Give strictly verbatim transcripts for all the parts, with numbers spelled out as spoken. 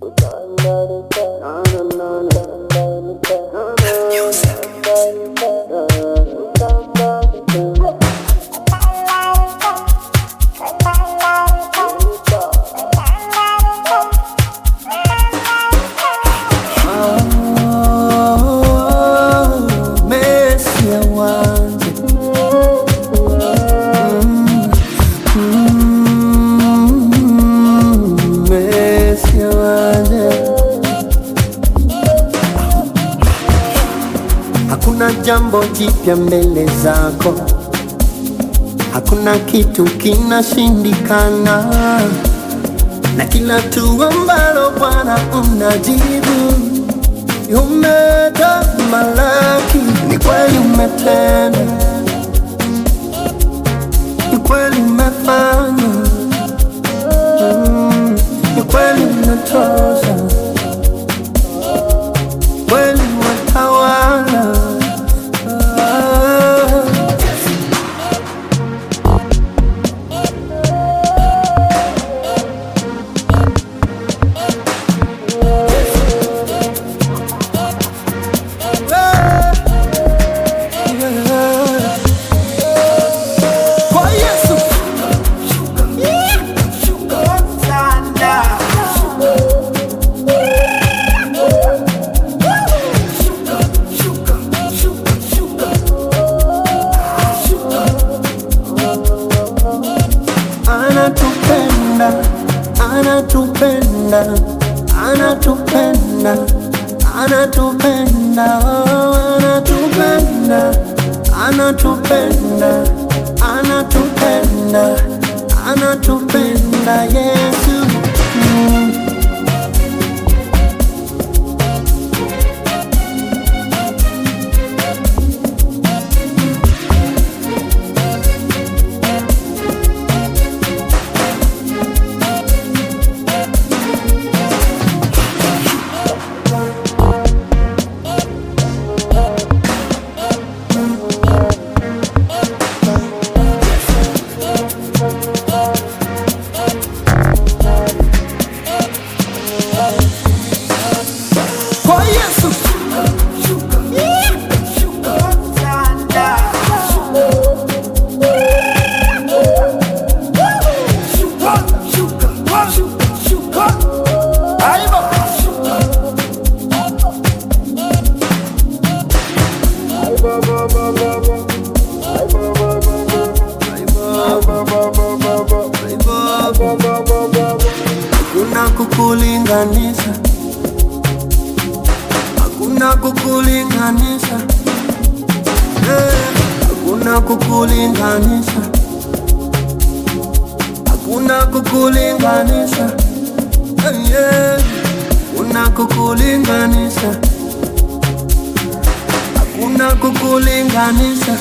Hakuna jambo jipya mbele zako, hakuna kitu kinashindikana, na kila tu ambalo Bwana unajibu. Umetamalaki, ni kweli umetenda, ni kweli umefanya, mm, ni kweli unatosha, kweli watawala. Anatupenda, anatupenda, anatupenda, anatupenda, anatupenda, anatupenda, anatupenda, Yesu. Mm. Hakuna kukulinganisha, hakuna kukulinganisha, hakuna kukulinganisha, hakuna kukulinganisha, hakuna kukulinganisha, hakuna kukulinganisha,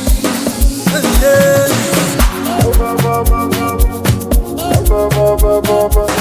yeah.